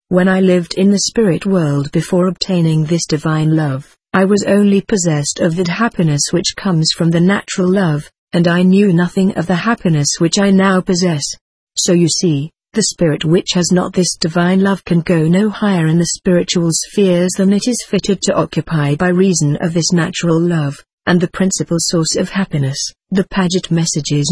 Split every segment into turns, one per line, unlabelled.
When I lived in the spirit world before obtaining this divine love, I was only possessed of that happiness which comes from the natural love, and I knew nothing of the happiness which I now possess. So you see, the spirit which has not this divine love can go no higher in the spiritual spheres than it is fitted to occupy by reason of this natural love, and the principal source of happiness, the Paget Messages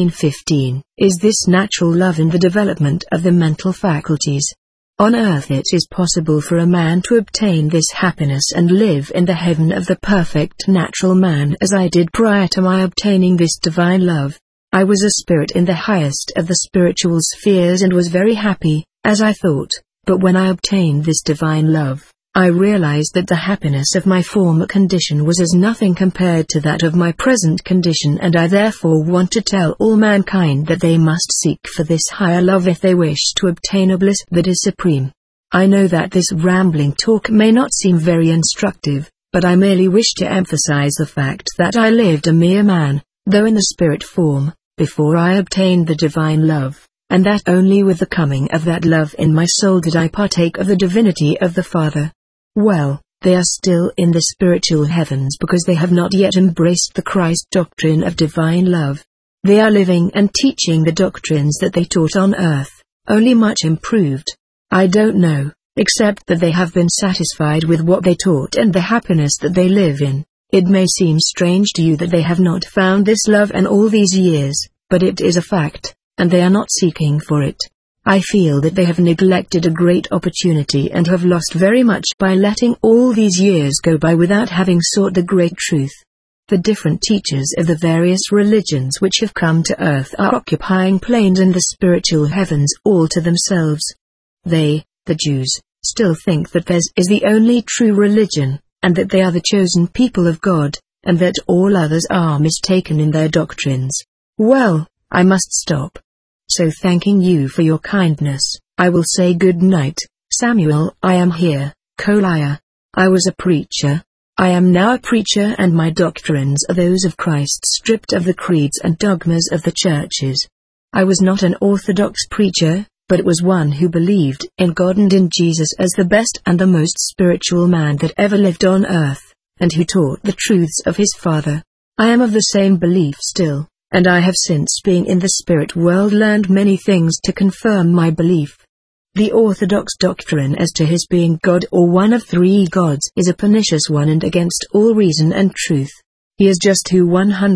1915, is this natural love in the development of the mental faculties. On earth it is possible for a man to obtain this happiness and live in the heaven of the perfect natural man as I did prior to my obtaining this divine love. I was a spirit in the highest of the spiritual spheres and was very happy, as I thought, but when I obtained this divine love, I realized that the happiness of my former condition was as nothing compared to that of my present condition, and I therefore want to tell all mankind that they must seek for this higher love if they wish to obtain a bliss that is supreme. I know that this rambling talk may not seem very instructive, but I merely wish to emphasize the fact that I lived a mere man, though in the spirit form, before I obtained the divine love, and that only with the coming of that love in my soul did I partake of the divinity of the Father. Well, they are still in the spiritual heavens because they have not yet embraced the Christ doctrine of divine love. They are living and teaching the doctrines that they taught on earth, only much improved. I don't know, except that they have been satisfied with what they taught and the happiness that they live in. It may seem strange to you that they have not found this love in all these years, but it is a fact, and they are not seeking for it. I feel that they have neglected a great opportunity and have lost very much by letting all these years go by without having sought the great truth. The different teachers of the various religions which have come to earth are occupying planes in the spiritual heavens all to themselves. They, the Jews, still think that theirs is the only true religion, and that they are the chosen people of God, and that all others are mistaken in their doctrines. Well, I must stop. So thanking you for your kindness, I will say good night. Samuel, I am here, Koliah. I was a preacher. I am now a preacher, and my doctrines are those of Christ stripped of the creeds and dogmas of the churches. I was not an orthodox preacher, but was one who believed in God and in Jesus as the best and the most spiritual man that ever lived on earth, and who taught the truths of his Father. I am of the same belief still, and I have since being in the spirit world learned many things to confirm my belief. The orthodox doctrine as to his being God or one of three gods is a pernicious one and against all reason and truth. He is just who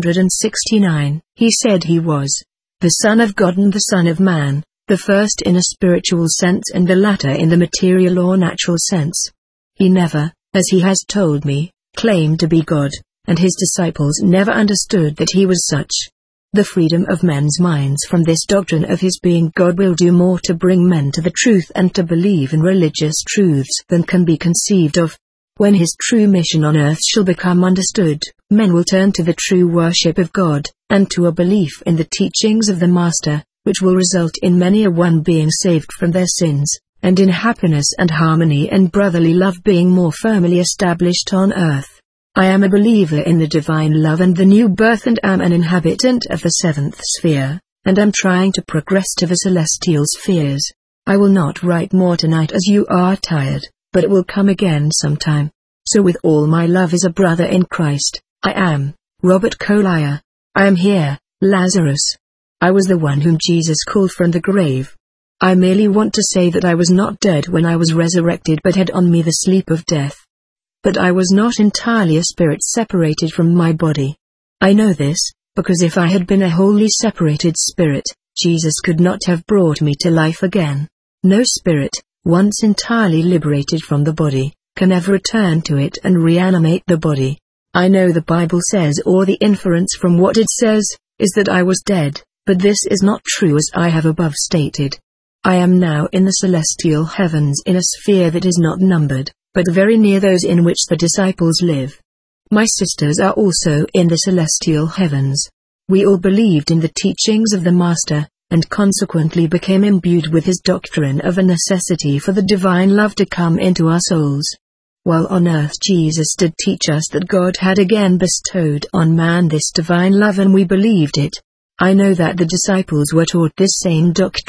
169. He said he was the Son of God and the Son of Man, the first in a spiritual sense and the latter in the material or natural sense. He never, as he has told me, claimed to be God, and his disciples never understood that he was such. The freedom of men's minds from this doctrine of his being God will do more to bring men to the truth and to believe in religious truths than can be conceived of. When his true mission on earth shall become understood, men will turn to the true worship of God, and to a belief in the teachings of the Master, which will result in many a one being saved from their sins, and in happiness and harmony and brotherly love being more firmly established on earth. I am a believer in the divine love and the new birth and am an inhabitant of the seventh sphere, and am trying to progress to the celestial spheres. I will not write more tonight as you are tired, but it will come again sometime. So with all my love as a brother in Christ, I am Robert Koliah. I am here, Lazarus. I was the one whom Jesus called from the grave. I merely want to say that I was not dead when I was resurrected but had on me the sleep of death. But I was not entirely a spirit separated from my body. I know this, because if I had been a wholly separated spirit, Jesus could not have brought me to life again. No spirit, once entirely liberated from the body, can ever return to it and reanimate the body. I know the Bible says, or the inference from what it says, is that I was dead, but this is not true as I have above stated. I am now in the celestial heavens in a sphere that is not numbered, but very near those in which the disciples live. My sisters are also in the celestial heavens. We all believed in the teachings of the Master, and consequently became imbued with his doctrine of a necessity for the divine love to come into our souls. While on earth Jesus did teach us that God had again bestowed on man this divine love and we believed it. I know that the disciples were taught this same doctrine,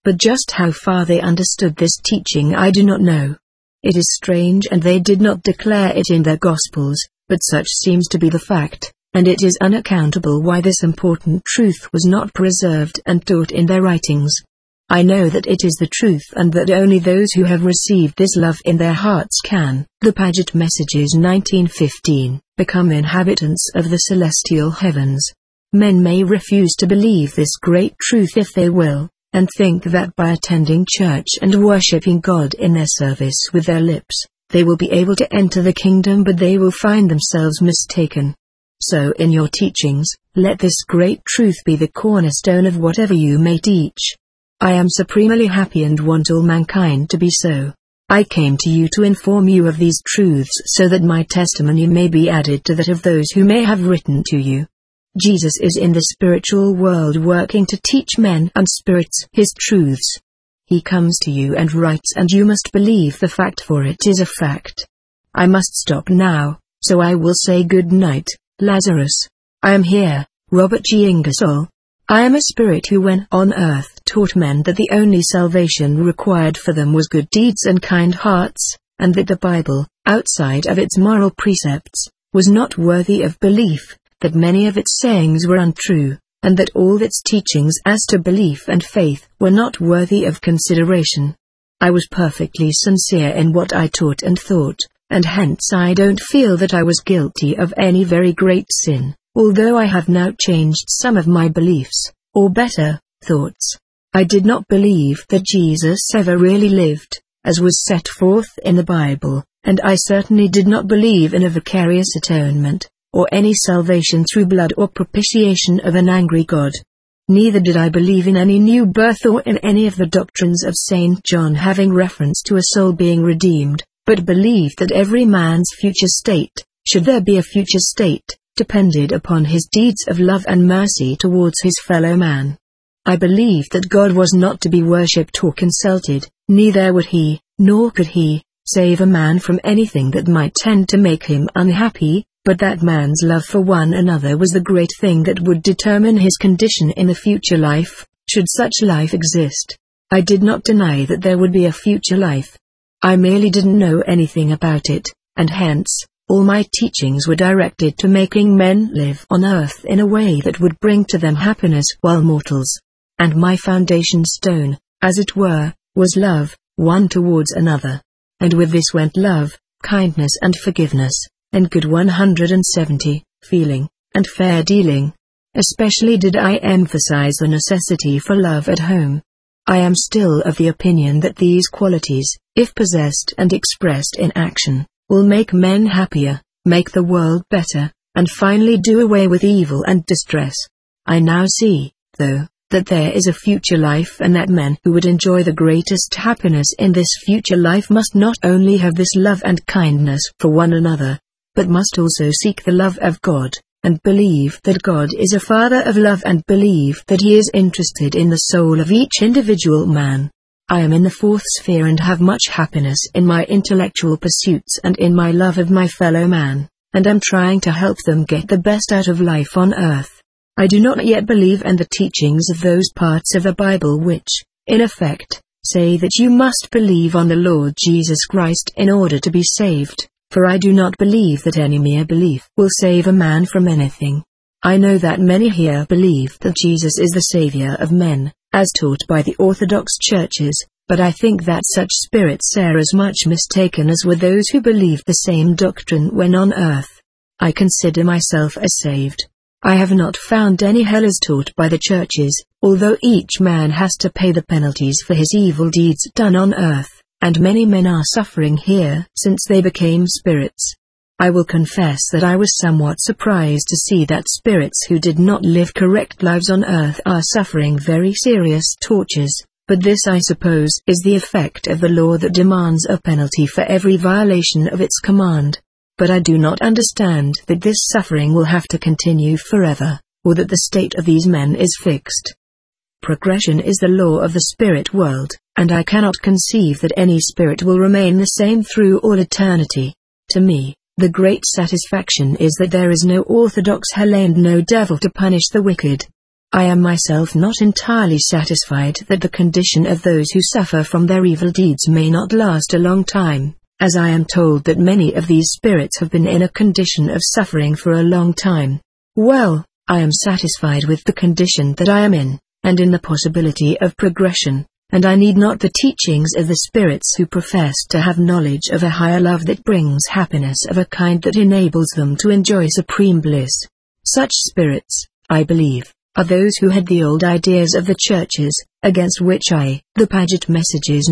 But just how far they understood this teaching I do not know. It is strange, and they did not declare it in their Gospels, but such seems to be the fact, and it is unaccountable why this important truth was not preserved and taught in their writings. I know that it is the truth, and that only those who have received this love in their hearts can, the Paget Messages 1915, become inhabitants of the celestial heavens. Men may refuse to believe this great truth if they will, and think that by attending church and worshipping God in their service with their lips, they will be able to enter the kingdom, but they will find themselves mistaken. So in your teachings, let this great truth be the cornerstone of whatever you may teach. I am supremely happy and want all mankind to be so. I came to you to inform you of these truths so that my testimony may be added to that of those who may have written to you. Jesus is in the spiritual world working to teach men and spirits his truths. He comes to you and writes, and you must believe the fact, for it is a fact. I must stop now, so I will say good night, Lazarus. I am here, Robert G. Ingersoll. I am a spirit who when on earth taught men that the only salvation required for them was good deeds and kind hearts, and that the Bible, outside of its moral precepts, was not worthy of belief, that many of its sayings were untrue, and that all its teachings as to belief and faith were not worthy of consideration. I was perfectly sincere in what I taught and thought, and hence I don't feel that I was guilty of any very great sin, although I have now changed some of my beliefs, or better, thoughts. I did not believe that Jesus ever really lived, as was set forth in the Bible, and I certainly did not believe in a vicarious atonement, or any salvation through blood or propitiation of an angry God. Neither did I believe in any new birth or in any of the doctrines of St. John having reference to a soul being redeemed, but believed that every man's future state, should there be a future state, depended upon his deeds of love and mercy towards his fellow man. I believed that God was not to be worshipped or consulted, neither would he, nor could he, save a man from anything that might tend to make him unhappy, but that man's love for one another was the great thing that would determine his condition in the future life, should such life exist. I did not deny that there would be a future life. I merely didn't know anything about it, and hence, all my teachings were directed to making men live on earth in a way that would bring to them happiness while mortals. And my foundation stone, as it were, was love, one towards another. And with this went love, kindness and forgiveness, and good 170, feeling, and fair dealing. Especially did I emphasize the necessity for love at home. I am still of the opinion that these qualities, if possessed and expressed in action, will make men happier, make the world better, and finally do away with evil and distress. I now see, though, that there is a future life, and that men who would enjoy the greatest happiness in this future life must not only have this love and kindness for one another, but must also seek the love of God, and believe that God is a Father of love, and believe that He is interested in the soul of each individual man. I am in the fourth sphere and have much happiness in my intellectual pursuits and in my love of my fellow man, and am trying to help them get the best out of life on earth. I do not yet believe in the teachings of those parts of the Bible which, in effect, say that you must believe on the Lord Jesus Christ in order to be saved, for I do not believe that any mere belief will save a man from anything. I know that many here believe that Jesus is the Savior of men, as taught by the Orthodox churches, but I think that such spirits are as much mistaken as were those who believed the same doctrine when on earth. I consider myself as saved. I have not found any hell as taught by the churches, although each man has to pay the penalties for his evil deeds done on earth, and many men are suffering here since they became spirits. I will confess that I was somewhat surprised to see that spirits who did not live correct lives on earth are suffering very serious tortures, but this I suppose is the effect of the law that demands a penalty for every violation of its command. But I do not understand that this suffering will have to continue forever, or that the state of these men is fixed. Progression is the law of the spirit world, and I cannot conceive that any spirit will remain the same through all eternity. To me, the great satisfaction is that there is no orthodox hell and no devil to punish the wicked. I am myself not entirely satisfied that the condition of those who suffer from their evil deeds may not last a long time, as I am told that many of these spirits have been in a condition of suffering for a long time. Well, I am satisfied with the condition that I am in, and in the possibility of progression, and I need not the teachings of the spirits who profess to have knowledge of a higher love that brings happiness of a kind that enables them to enjoy supreme bliss. Such spirits, I believe, are those who had the old ideas of the churches, against which I, the Paget Messages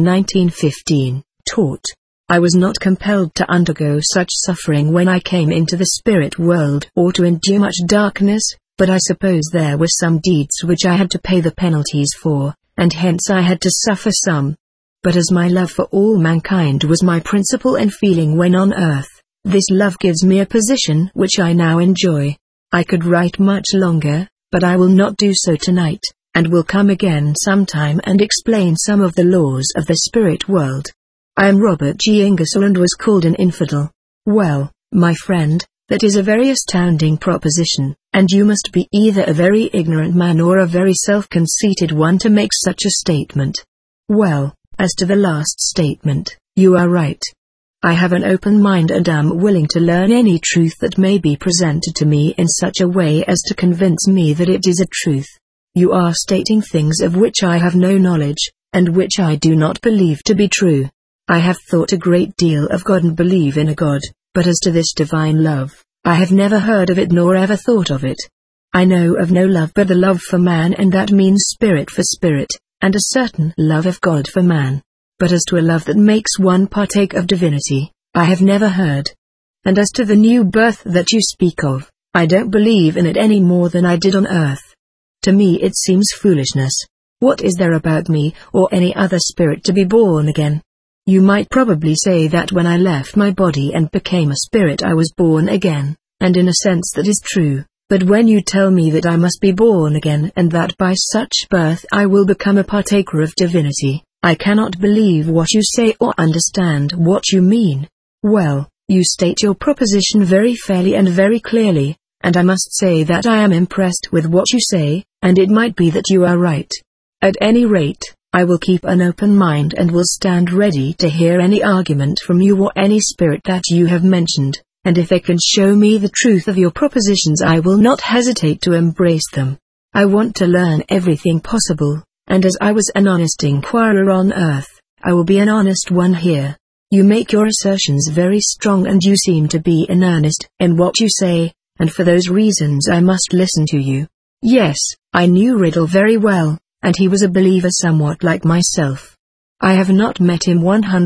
1915, taught. I was not compelled to undergo such suffering when I came into the spirit world or to endure much darkness, but I suppose there were some deeds which I had to pay the penalties for, and hence I had to suffer some. But as my love for all mankind was my principle and feeling when on earth, this love gives me a position which I now enjoy. I could write much longer, but I will not do so tonight, and will come again sometime and explain some of the laws of the spirit world. I am Robert G. Ingersoll and was called an infidel. Well, my friend, that is a very astounding proposition, and you must be either a very ignorant man or a very self-conceited one to make such a statement. Well, as to the last statement, you are right. I have an open mind and am willing to learn any truth that may be presented to me in such a way as to convince me that it is a truth. You are stating things of which I have no knowledge, and which I do not believe to be true. I have thought a great deal of God and believe in a God, but as to this divine love, I have never heard of it nor ever thought of it. I know of no love but the love for man, and that means spirit for spirit, and a certain love of God for man. But as to a love that makes one partake of divinity, I have never heard. And as to the new birth that you speak of, I don't believe in it any more than I did on earth. To me it seems foolishness. What is there about me or any other spirit to be born again? You might probably say that when I left my body and became a spirit I was born again, and in a sense that is true, but when you tell me that I must be born again and that by such birth I will become a partaker of divinity, I cannot believe what you say or understand what you mean. Well, you state your proposition very fairly and very clearly, and I must say that I am impressed with what you say, and it might be that you are right. At any rate, I will keep an open mind and will stand ready to hear any argument from you or any spirit that you have mentioned, and if they can show me the truth of your propositions I will not hesitate to embrace them. I want to learn everything possible, and as I was an honest inquirer on earth, I will be an honest one here. You make your assertions very strong and you seem to be in earnest in what you say, and for those reasons I must listen to you. Yes, I knew Riddle very well, and he was a believer somewhat like myself. I have not met him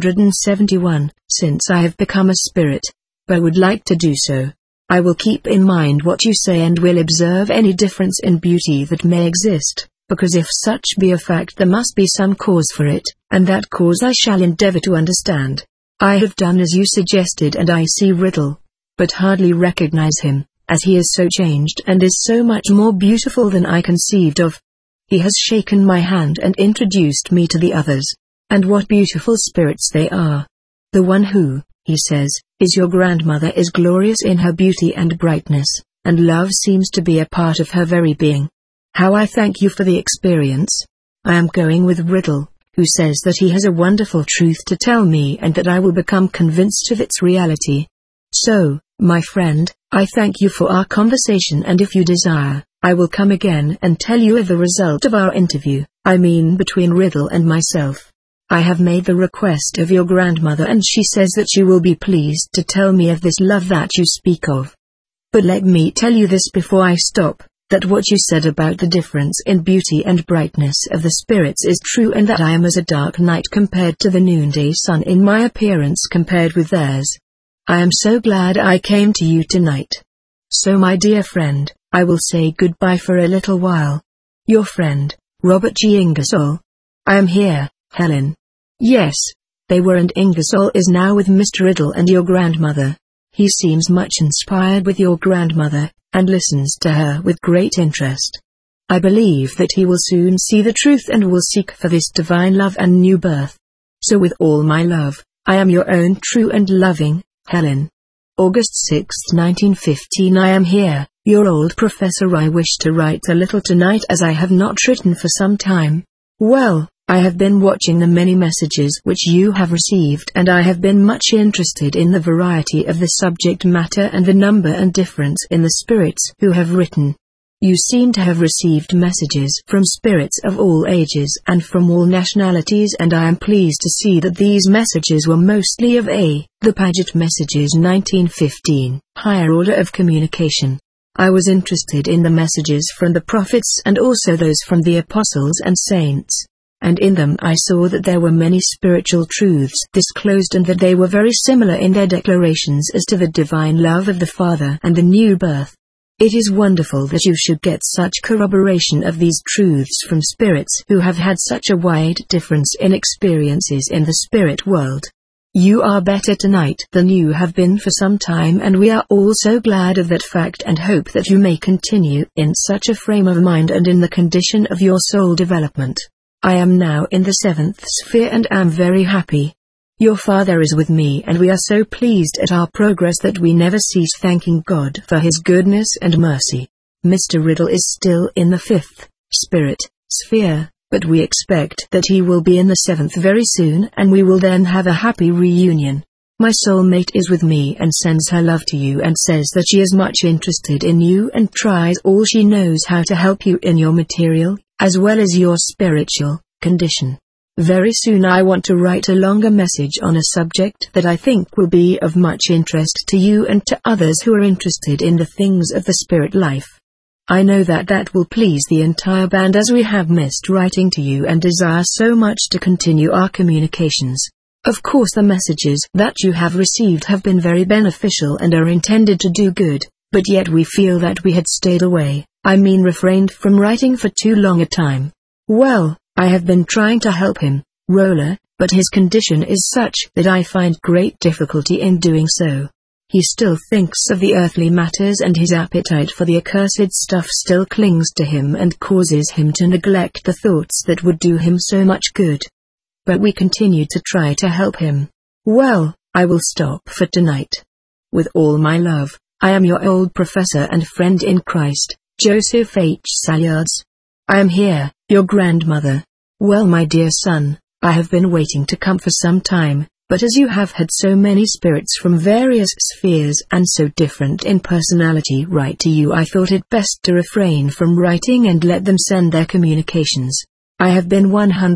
171 since I have become a spirit, but would like to do so. I will keep in mind what you say and will observe any difference in beauty that may exist, because if such be a fact there must be some cause for it, and that cause I shall endeavor to understand. I have done as you suggested and I see Riddle, but hardly recognize him, as he is so changed and is so much more beautiful than I conceived of. He has shaken my hand and introduced me to the others, and what beautiful spirits they are. The one who, he says, is your grandmother is glorious in her beauty and brightness, and love seems to be a part of her very being. How I thank you for the experience. I am going with Riddle, who says that he has a wonderful truth to tell me and that I will become convinced of its reality. So, my friend, I thank you for our conversation, and if you desire, I will come again and tell you of the result of our interview, I mean between Riddle and myself. I have made the request of your grandmother and she says that she will be pleased to tell me of this love that you speak of. But let me tell you this before I stop, that what you said about the difference in beauty and brightness of the spirits is true, and that I am as a dark night compared to the noonday sun in my appearance compared with theirs. I am so glad I came to you tonight. So my dear friend, I will say goodbye for a little while. Your friend, Robert G. Ingersoll. I am here, Helen. Yes, they were, and Ingersoll is now with Mr. Riddle and your grandmother. He seems much inspired with your grandmother, and listens to her with great interest. I believe that he will soon see the truth and will seek for this divine love and new birth. So with all my love, I am your own true and loving, Helen. August 6, 1915. I am here, Your old professor. I wish to write a little tonight as I have not written for some time. Well, I have been watching the many messages which you have received, and I have been much interested in the variety of the subject matter and the number and difference in the spirits who have written. You seem to have received messages from spirits of all ages and from all nationalities, and I am pleased to see that these messages were mostly of the Paget Messages 1915, higher order of communication. I was interested in the messages from the prophets and also those from the apostles and saints. And in them I saw that there were many spiritual truths disclosed, and that they were very similar in their declarations as to the divine love of the Father and the new birth. It is wonderful that you should get such corroboration of these truths from spirits who have had such a wide difference in experiences in the spirit world. You are better tonight than you have been for some time, and we are all so glad of that fact and hope that you may continue in such a frame of mind and in the condition of your soul development. I am now in the 7th sphere and am very happy. Your Father is with me, and we are so pleased at our progress that we never cease thanking God for His goodness and mercy. Mr. Riddle is still in the 5th spirit sphere, but we expect that he will be in the 7th very soon, and we will then have a happy reunion. My soulmate is with me and sends her love to you and says that she is much interested in you and tries all she knows how to help you in your material, as well as your spiritual, condition. Very soon I want to write a longer message on a subject that I think will be of much interest to you and to others who are interested in the things of the spirit life. I know that that will please the entire band, as we have missed writing to you and desire so much to continue our communications. Of course the messages that you have received have been very beneficial and are intended to do good, but yet we feel that we had stayed away, refrained from writing for too long a time. Well, I have been trying to help him, Roller, but his condition is such that I find great difficulty in doing so. He still thinks of the earthly matters, and his appetite for the accursed stuff still clings to him and causes him to neglect the thoughts that would do him so much good. But we continue to try to help him. Well, I will stop for tonight. With all my love, I am your old professor and friend in Christ, Joseph H. Salyards. I am here, your grandmother. Well, my dear son, I have been waiting to come for some time, but as you have had so many spirits from various spheres and so different in personality write to you, I thought it best to refrain from writing and let them send their communications. I have been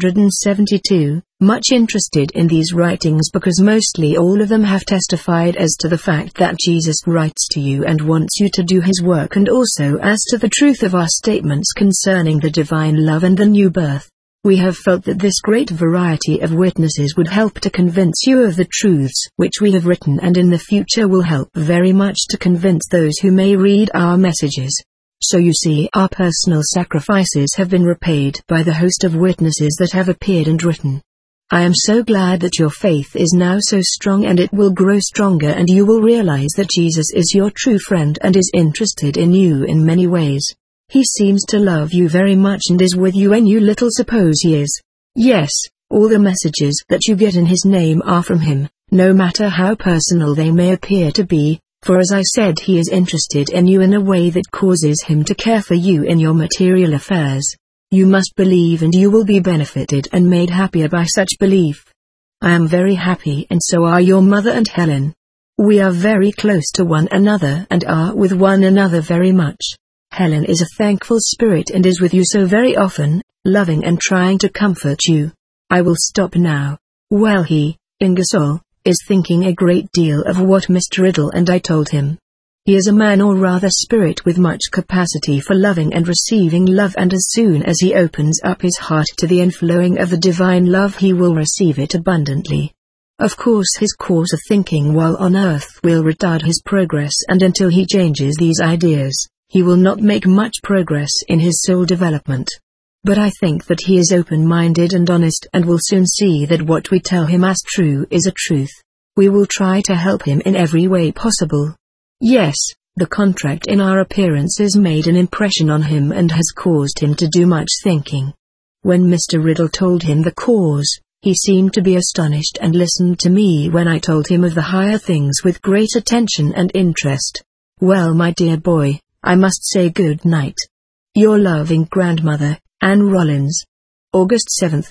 172, much interested in these writings because mostly all of them have testified as to the fact that Jesus writes to you and wants you to do His work, and also as to the truth of our statements concerning the divine love and the new birth. We have felt that this great variety of witnesses would help to convince you of the truths which we have written, and in the future will help very much to convince those who may read our messages. So you see, our personal sacrifices have been repaid by the host of witnesses that have appeared and written. I am so glad that your faith is now so strong, and it will grow stronger, and you will realize that Jesus is your true friend and is interested in you in many ways. He seems to love you very much and is with you when you little suppose He is. Yes, all the messages that you get in His name are from Him, no matter how personal they may appear to be. For as I said, He is interested in you in a way that causes Him to care for you in your material affairs. You must believe, and you will be benefited and made happier by such belief. I am very happy, and so are your mother and Helen. We are very close to one another and are with one another very much. Helen is a thankful spirit and is with you so very often, loving and trying to comfort you. I will stop now. Well, he, Ingersoll, is thinking a great deal of what Mr. Riddle and I told him. He is a man, or rather spirit, with much capacity for loving and receiving love, and as soon as he opens up his heart to the inflowing of the divine love, he will receive it abundantly. Of course his course of thinking while on earth will retard his progress, and until he changes these ideas, he will not make much progress in his soul development. But I think that he is open-minded and honest, and will soon see that what we tell him as true is a truth. We will try to help him in every way possible. Yes, the contract in our appearances made an impression on him and has caused him to do much thinking. When Mr. Riddle told him the cause, he seemed to be astonished and listened to me when I told him of the higher things with great attention and interest. Well, my dear boy, I must say good night. Your loving grandmother, Anne Rollins. August 7,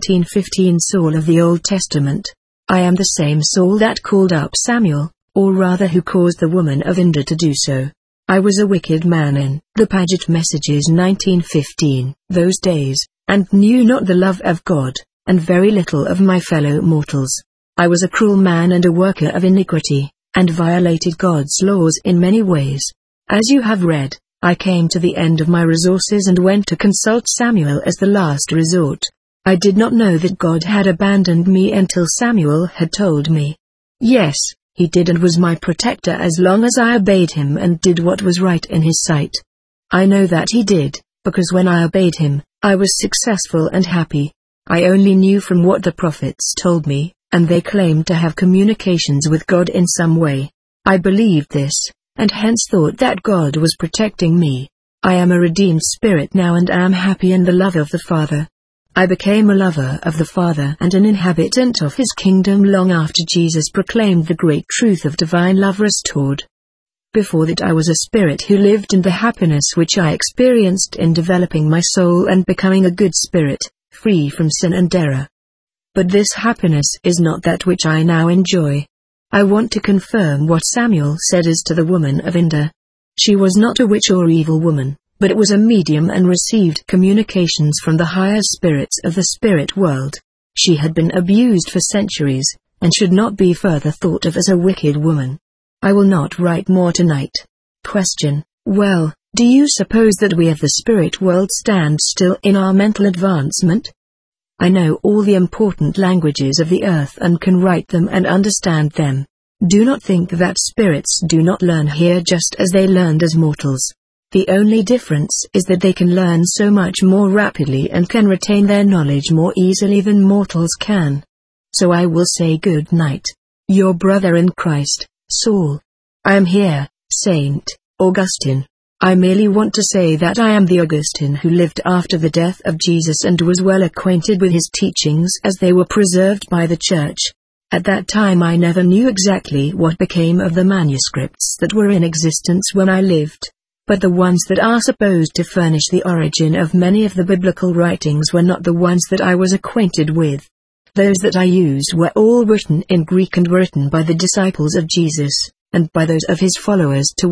1915. Saul of the Old Testament. I am the same Saul that called up Samuel, or rather who caused the woman of Endor to do so. I was a wicked man in the Paget Messages 1915, those days, and knew not the love of God, and very little of my fellow mortals. I was a cruel man and a worker of iniquity, and violated God's laws in many ways. As you have read, I came to the end of my resources and went to consult Samuel as the last resort. I did not know that God had abandoned me until Samuel had told me. Yes, he did, and was my protector as long as I obeyed him and did what was right in his sight. I know that he did, because when I obeyed him, I was successful and happy. I only knew from what the prophets told me, and they claimed to have communications with God in some way. I believed this, and hence thought that God was protecting me. I am a redeemed spirit now and am happy in the love of the Father. I became a lover of the Father and an inhabitant of his kingdom long after Jesus proclaimed the great truth of divine love restored. Before that I was a spirit who lived in the happiness which I experienced in developing my soul and becoming a good spirit, free from sin and error. But this happiness is not that which I now enjoy. I want to confirm what Samuel said as to the woman of Endor. She was not a witch or evil woman, but it was a medium and received communications from the higher spirits of the spirit world. She had been abused for centuries, and should not be further thought of as a wicked woman. I will not write more tonight. Question: well, do you suppose that we of the spirit world stand still in our mental advancement? I know all the important languages of the earth and can write them and understand them. Do not think that spirits do not learn here just as they learned as mortals. The only difference is that they can learn so much more rapidly and can retain their knowledge more easily than mortals can. So I will say good night. Your brother in Christ, Saul. I am here, Saint Augustine. I merely want to say that I am the Augustine who lived after the death of Jesus and was well acquainted with his teachings as they were preserved by the Church. At that time I never knew exactly what became of the manuscripts that were in existence when I lived. But the ones that are supposed to furnish the origin of many of the biblical writings were not the ones that I was acquainted with. Those that I used were all written in Greek and were written by the disciples of Jesus, and by those of his followers to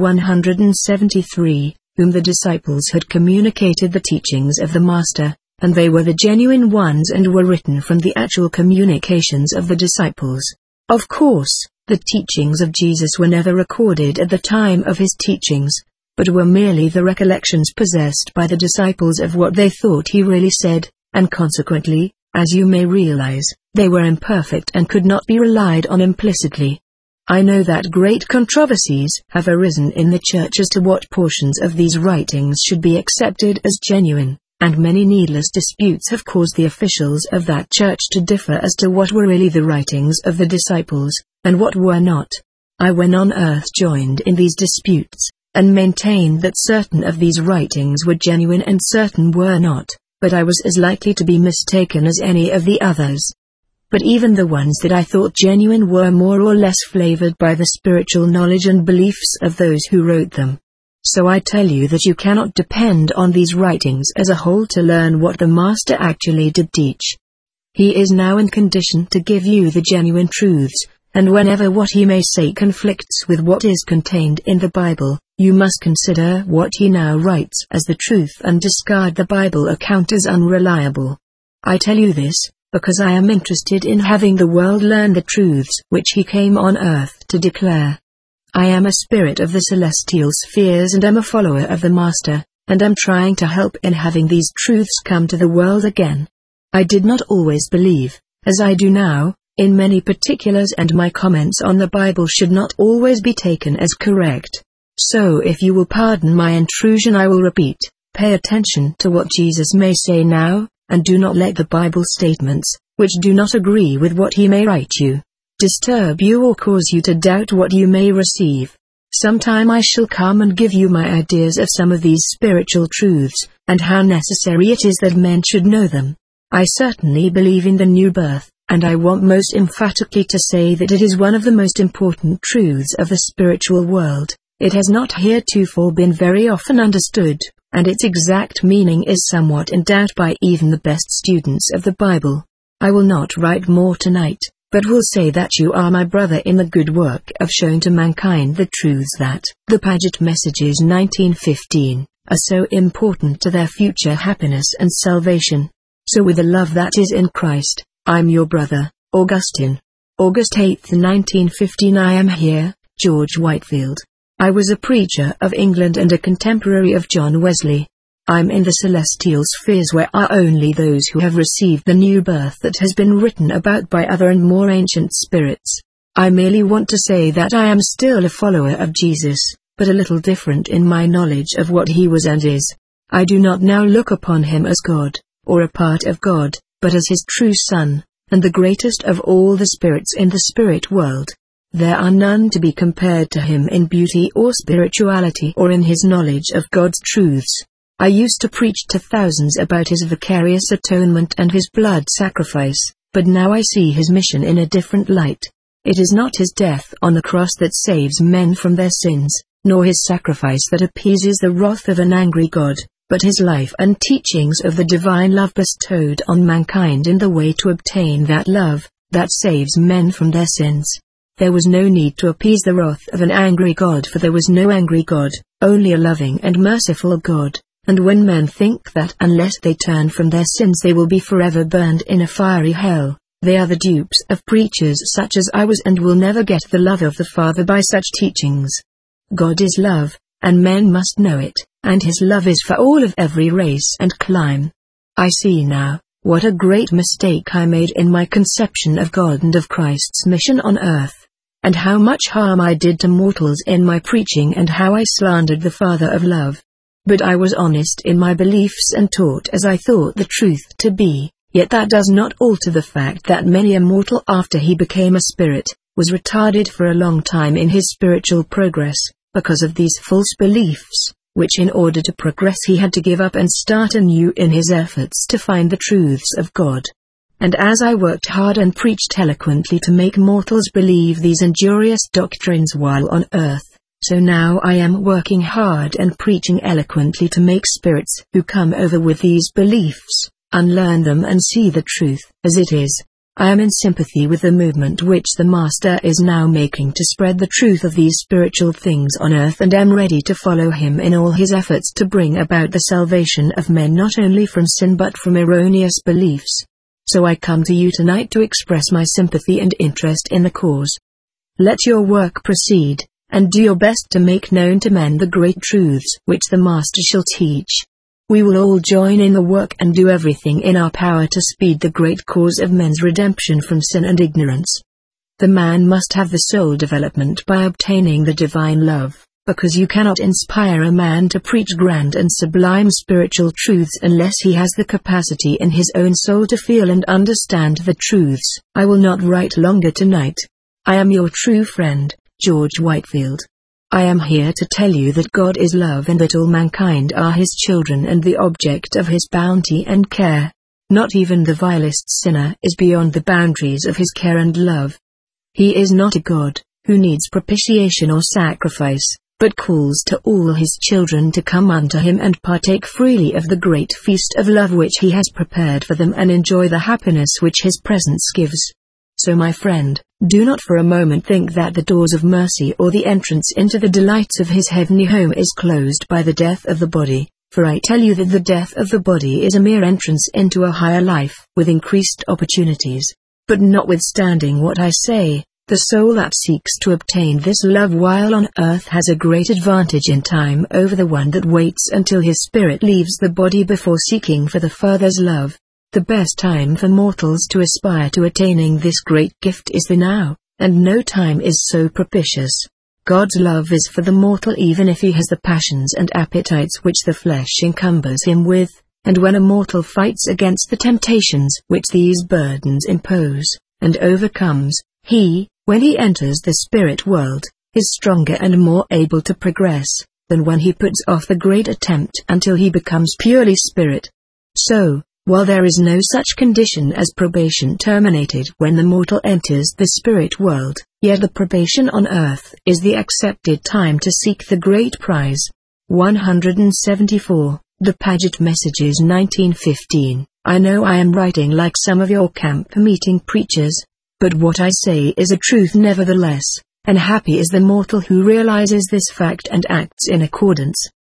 173, whom the disciples had communicated the teachings of the Master, and they were the genuine ones and were written from the actual communications of the disciples. Of course, the teachings of Jesus were never recorded at the time of his teachings, but were merely the recollections possessed by the disciples of what they thought he really said, and consequently, as you may realize, they were imperfect and could not be relied on implicitly. I know that great controversies have arisen in the Church as to what portions of these writings should be accepted as genuine, and many needless disputes have caused the officials of that Church to differ as to what were really the writings of the disciples, and what were not. I when on earth joined in these disputes, and maintained that certain of these writings were genuine and certain were not, but I was as likely to be mistaken as any of the others. But even the ones that I thought genuine were more or less flavored by the spiritual knowledge and beliefs of those who wrote them. So I tell you that you cannot depend on these writings as a whole to learn what the Master actually did teach. He is now in condition to give you the genuine truths, and whenever what he may say conflicts with what is contained in the Bible, you must consider what he now writes as the truth and discard the Bible account as unreliable. I tell you this, because I am interested in having the world learn the truths which he came on earth to declare. I am a spirit of the celestial spheres and am a follower of the Master, and am trying to help in having these truths come to the world again. I did not always believe, as I do now, in many particulars, and my comments on the Bible should not always be taken as correct. So if you will pardon my intrusion, I will repeat, pay attention to what Jesus may say now, and do not let the Bible statements, which do not agree with what he may write you, disturb you or cause you to doubt what you may receive. Sometime I shall come and give you my ideas of some of these spiritual truths, and how necessary it is that men should know them. I certainly believe in the new birth, and I want most emphatically to say that it is one of the most important truths of the spiritual world. It has not heretofore been very often understood, and its exact meaning is somewhat in doubt by even the best students of the Bible. I will not write more tonight, but will say that you are my brother in the good work of showing to mankind the truths that the Paget Messages 1915 are so important to their future happiness and salvation. So with the love that is in Christ, I'm your brother, Augustine. August 8, 1915. I am here, George Whitefield. I was a preacher of England and a contemporary of John Wesley. I'm in the celestial spheres where are only those who have received the new birth that has been written about by other and more ancient spirits. I merely want to say that I am still a follower of Jesus, but a little different in my knowledge of what he was and is. I do not now look upon him as God, or a part of God, but as his true Son, and the greatest of all the spirits in the spirit world. There are none to be compared to him in beauty or spirituality or in his knowledge of God's truths. I used to preach to thousands about his vicarious atonement and his blood sacrifice, but now I see his mission in a different light. It is not his death on the cross that saves men from their sins, nor his sacrifice that appeases the wrath of an angry God, but his life and teachings of the divine love bestowed on mankind in the way to obtain that love, that saves men from their sins. There was no need to appease the wrath of an angry God, for there was no angry God, only a loving and merciful God. And when men think that unless they turn from their sins they will be forever burned in a fiery hell, they are the dupes of preachers such as I was and will never get the love of the Father by such teachings. God is love, and men must know it, and his love is for all of every race and clime. I see now, what a great mistake I made in my conception of God and of Christ's mission on earth, and how much harm I did to mortals in my preaching and how I slandered the Father of love. But I was honest in my beliefs and taught as I thought the truth to be, yet that does not alter the fact that many a mortal after he became a spirit, was retarded for a long time in his spiritual progress, because of these false beliefs, which in order to progress he had to give up and start anew in his efforts to find the truths of God. And as I worked hard and preached eloquently to make mortals believe these injurious doctrines while on earth, so now I am working hard and preaching eloquently to make spirits who come over with these beliefs, unlearn them and see the truth as it is. I am in sympathy with the movement which the Master is now making to spread the truth of these spiritual things on earth, and am ready to follow him in all his efforts to bring about the salvation of men not only from sin but from erroneous beliefs. So I come to you tonight to express my sympathy and interest in the cause. Let your work proceed, and do your best to make known to men the great truths which the Master shall teach. We will all join in the work and do everything in our power to speed the great cause of men's redemption from sin and ignorance. The man must have the soul development by obtaining the divine love, because you cannot inspire a man to preach grand and sublime spiritual truths unless he has the capacity in his own soul to feel and understand the truths. I will not write longer tonight. I am your true friend, George Whitefield. I am here to tell you that God is love and that all mankind are his children and the object of his bounty and care. Not even the vilest sinner is beyond the boundaries of his care and love. He is not a God who needs propitiation or sacrifice, but calls to all his children to come unto him and partake freely of the great feast of love which he has prepared for them and enjoy the happiness which his presence gives. So my friend, do not for a moment think that the doors of mercy or the entrance into the delights of his heavenly home is closed by the death of the body, for I tell you that the death of the body is a mere entrance into a higher life with increased opportunities. But notwithstanding what I say, the soul that seeks to obtain this love while on earth has a great advantage in time over the one that waits until his spirit leaves the body before seeking for the Father's love. The best time for mortals to aspire to attaining this great gift is the now, and no time is so propitious. God's love is for the mortal even if he has the passions and appetites which the flesh encumbers him with, and when a mortal fights against the temptations which these burdens impose, and overcomes, he, when he enters the spirit world, is stronger and more able to progress, than when he puts off the great attempt until he becomes purely spirit. So, While there is no such condition as probation terminated when the mortal enters the spirit world, yet the probation on earth is the accepted time to seek the great prize. 174. The Paget Messages 1915. I know I am writing like some of your camp meeting preachers, but what I say is a truth nevertheless, and happy is the mortal who realizes this fact and acts in accordance.